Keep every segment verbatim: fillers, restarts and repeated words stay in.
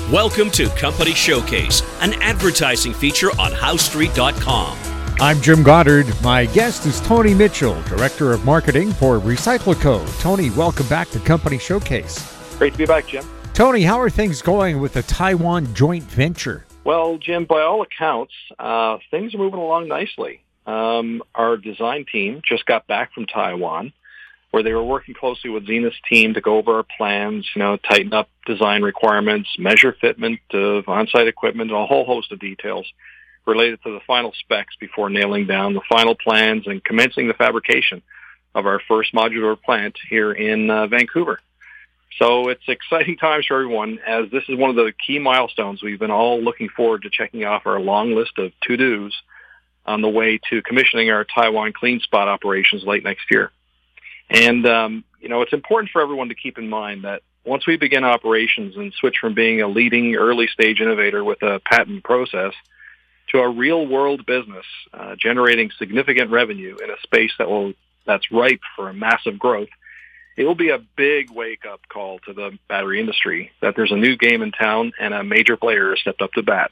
Welcome to Company Showcase, an advertising feature on Howe Street dot com. I'm Jim Goddard. My guest is Tony Mitchell, Director of Marketing for Recycleco. Tony, welcome back to Company Showcase. Great to be back, Jim. Tony, how are things going with the Taiwan joint venture? Well, Jim, by all accounts, uh, things are moving along nicely. Um, our design team just got back from Taiwan, where they were working closely with Zenith's team to go over our plans, you know, tighten up design requirements, measure fitment of on-site equipment, and a whole host of details related to the final specs before nailing down the final plans and commencing the fabrication of our first modular plant here in uh, Vancouver. So it's exciting times for everyone, as this is one of the key milestones we've been all looking forward to checking off our long list of to-dos on the way to commissioning our Taiwan Clean Spot operations late next year. And, um, you know, it's important for everyone to keep in mind that once we begin operations and switch from being a leading early-stage innovator with a patent process to a real-world business uh, generating significant revenue in a space that will that's ripe for a massive growth, it will be a big wake-up call to the battery industry that there's a new game in town and a major player has stepped up to bat.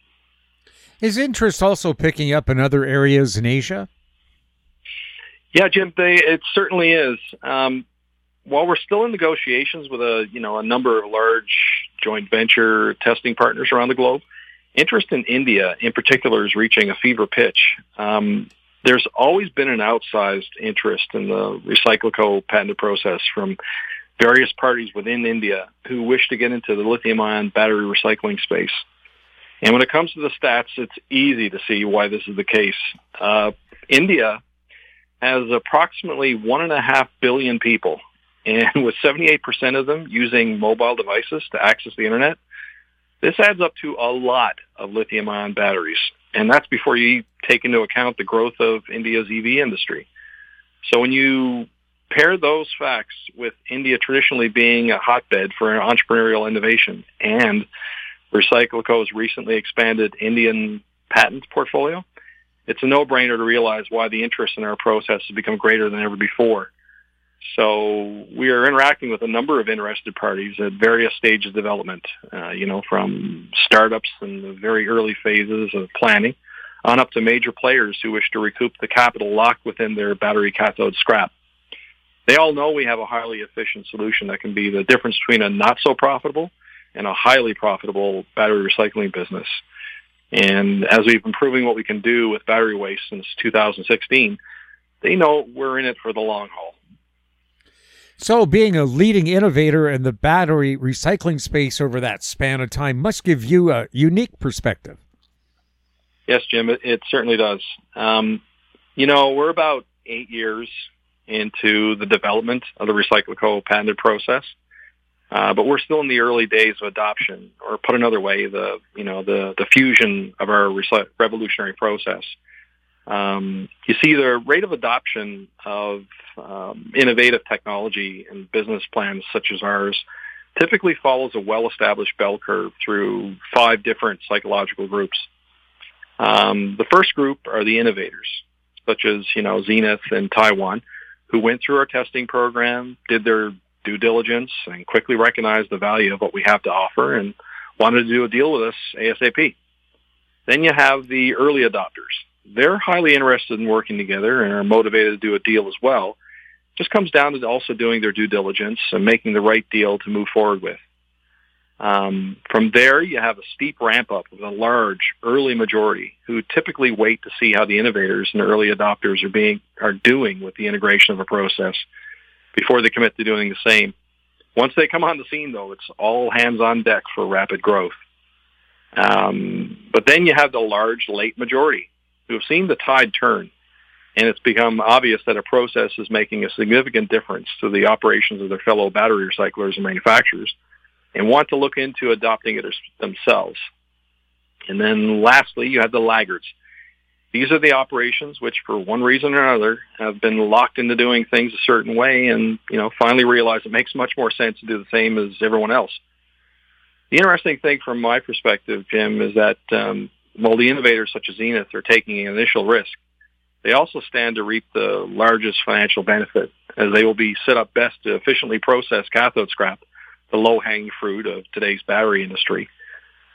Is interest also picking up in other areas in Asia? Yeah, Jim, they, it certainly is. Um, while we're still in negotiations with a you know a number of large joint venture testing partners around the globe, interest in India in particular is reaching a fever pitch. Um, there's always been an outsized interest in the Recycleco patented process from various parties within India who wish to get into the lithium-ion battery recycling space. And when it comes to the stats, it's easy to see why this is the case. Uh, India has approximately one and a half billion people, and with seventy-eight percent of them using mobile devices to access the internet, this adds up to a lot of lithium-ion batteries, and that's before you take into account the growth of India's E V industry. So when you pair those facts with India traditionally being a hotbed for entrepreneurial innovation and Recycleco's recently expanded Indian patent portfolio, it's a no-brainer to realize why the interest in our process has become greater than ever before. So we are interacting with a number of interested parties at various stages of development, uh, you know, from startups in the very early phases of planning on up to major players who wish to recoup the capital locked within their battery cathode scrap. They all know we have a highly efficient solution that can be the difference between a not-so-profitable and a highly profitable battery recycling business. And as we've been proving what we can do with battery waste since two thousand sixteen, they know we're in it for the long haul. So being a leading innovator in the battery recycling space over that span of time must give you a unique perspective. Yes, Jim, it, it certainly does. Um, you know, we're about eight years into the development of the Recycleco patented process. Uh, but we're still in the early days of adoption, or put another way, the you know the, the fusion of our recy- revolutionary process. Um, you see, the rate of adoption of um, innovative technology and business plans such as ours typically follows a well-established bell curve through five different psychological groups. Um, the first group are the innovators, such as you know Zenith in Taiwan, who went through our testing program, did their due diligence, and quickly recognized the value of what we have to offer and wanted to do a deal with us ASAP. Then you have the early adopters. They're highly interested in working together and are motivated to do a deal as well. Just comes down to also doing their due diligence and making the right deal to move forward with. Um, from there, you have a steep ramp-up with a large early majority who typically wait to see how the innovators and early adopters are being are doing with the integration of a process before they commit to doing the same. Once they come on the scene, though, it's all hands on deck for rapid growth. Um, but then you have the large late majority who have seen the tide turn, and it's become obvious that a process is making a significant difference to the operations of their fellow battery recyclers and manufacturers and want to look into adopting it themselves. And then lastly, you have the laggards. These are the operations which, for one reason or another, have been locked into doing things a certain way and, you know, finally realize it makes much more sense to do the same as everyone else. The interesting thing from my perspective, Jim, is that um, while the innovators such as Zenith are taking an initial risk, they also stand to reap the largest financial benefit, as they will be set up best to efficiently process cathode scrap, the low-hanging fruit of today's battery industry,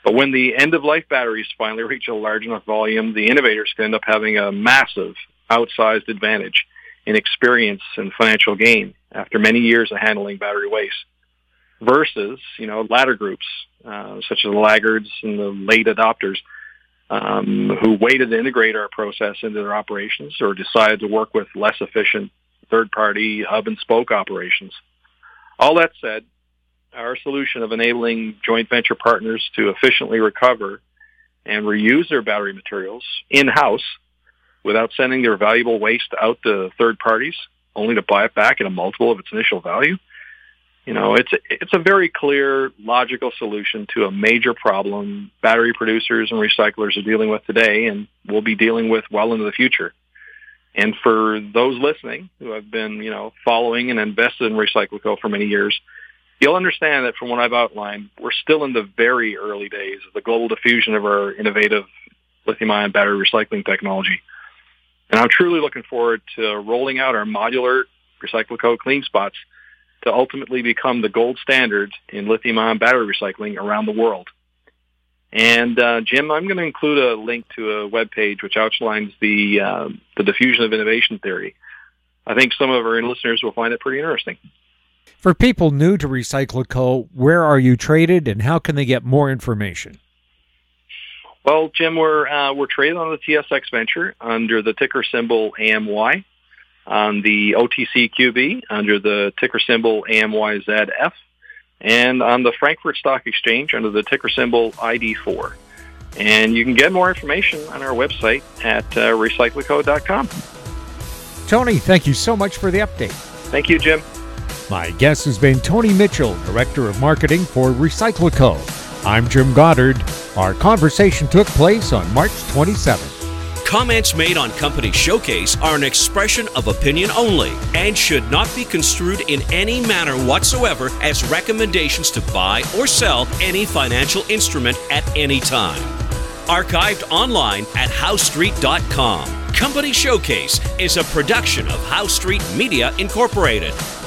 But when the end-of-life batteries finally reach a large enough volume, the innovators can end up having a massive, outsized advantage in experience and financial gain after many years of handling battery waste versus, you know, latter groups, uh, such as the laggards and the late adopters, um, who waited to integrate our process into their operations or decided to work with less efficient third-party hub-and-spoke operations. All that said, our solution of enabling joint venture partners to efficiently recover and reuse their battery materials in-house without sending their valuable waste out to third parties, only to buy it back at a multiple of its initial value, you know, it's it's a very clear, logical solution to a major problem battery producers and recyclers are dealing with today and will be dealing with well into the future. And for those listening who have been, you know, following and invested in Recyclaco for many years, you'll understand that from what I've outlined, we're still in the very early days of the global diffusion of our innovative lithium-ion battery recycling technology. And I'm truly looking forward to rolling out our modular Recyclaco Clean Spots to ultimately become the gold standard in lithium-ion battery recycling around the world. And, uh, Jim, I'm going to include a link to a webpage which outlines the, uh, the diffusion of innovation theory. I think some of our listeners will find it pretty interesting. For people new to Recyclaco, where are you traded and how can they get more information? Well, Jim, we're uh, we're traded on the T S X Venture under the ticker symbol A M Y, on the O T C Q B under the ticker symbol A M Y Z F, and on the Frankfurt Stock Exchange under the ticker symbol I D four. And you can get more information on our website at uh, recyclaco dot com. Tony, thank you so much for the update. Thank you, Jim. My guest has been Tony Mitchell, Director of Marketing for Recyclaco. I'm Jim Goddard. Our conversation took place on March twenty-seventh. Comments made on Company Showcase are an expression of opinion only and should not be construed in any manner whatsoever as recommendations to buy or sell any financial instrument at any time. Archived online at how street dot com. Company Showcase is a production of How Street Media Incorporated.